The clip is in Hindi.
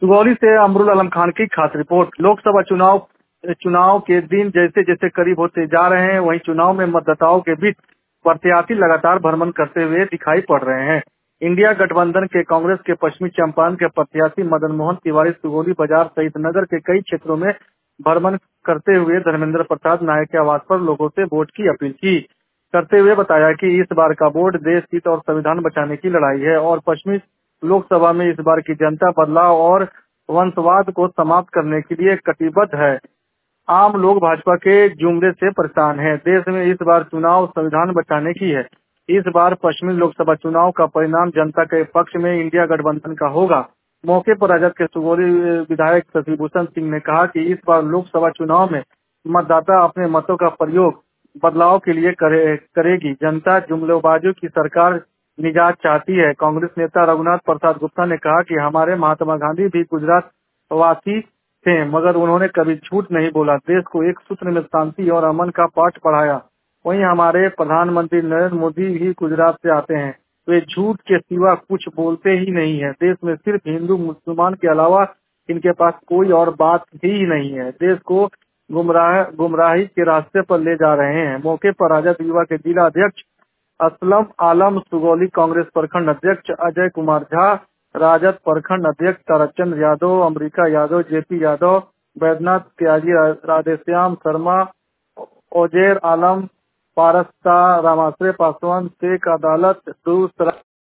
सुगौली से अमरुल आलम खान की खास रिपोर्ट। लोकसभा चुनाव के दिन जैसे जैसे करीब होते जा रहे हैं, वहीं चुनाव में मतदाताओं के बीच प्रत्याशी लगातार भ्रमण करते हुए दिखाई पड़ रहे हैं। इंडिया गठबंधन के कांग्रेस के पश्चिमी चंपारण के प्रत्याशी मदन मोहन तिवारी सुगौली बाजार सहित नगर के कई क्षेत्रों में भ्रमण करते हुए धर्मेंद्र प्रसाद नायक के आवास पर लोगों से वोट की अपील करते हुए बताया कि इस बार का वोट देश हित और संविधान बचाने की लड़ाई है और पश्चिमी लोकसभा में इस बार की जनता बदलाव और वंशवाद को समाप्त करने के लिए कटिबद्ध है। आम लोग भाजपा के जुमले से परेशान हैं। देश में इस बार चुनाव संविधान बचाने की है। इस बार पश्चिमी लोकसभा चुनाव का परिणाम जनता के पक्ष में इंडिया गठबंधन का होगा। मौके पर राजद के सुगौली विधायक शशिभूषण सिंह ने कहा कि इस बार लोकसभा चुनाव में मतदाता अपने मतों का प्रयोग बदलाव के लिए करेगी। जनता जुमलेबाजों की सरकार निजात चाहती है। कांग्रेस नेता रघुनाथ प्रसाद गुप्ता ने कहा कि हमारे महात्मा गांधी भी गुजरात वासी थे, मगर उन्होंने कभी झूठ नहीं बोला। देश को एक सूत्र में शांति और अमन का पाठ पढ़ाया। वहीं हमारे प्रधानमंत्री नरेंद्र मोदी भी गुजरात से आते हैं। वे झूठ के सिवा कुछ बोलते ही नहीं है। देश में सिर्फ हिंदू मुसलमान के अलावा इनके पास कोई और बात ही नहीं है। देश को गुमराही के रास्ते पर ले जा रहे हैं। मौके पर राजद युवा के जिला अध्यक्ष असलम आलम, सुगौली कांग्रेस प्रखंड अध्यक्ष अजय कुमार झा, राजद प्रखंड अध्यक्ष ताराचंद यादव, अमरीका यादव, जेपी यादव, बैद्यनाथ त्यागी, राधेश्याम शर्मा, ओजेर आलम, पारस्ता, रामाश्रय पासवान, शेख अदालत, दूसरा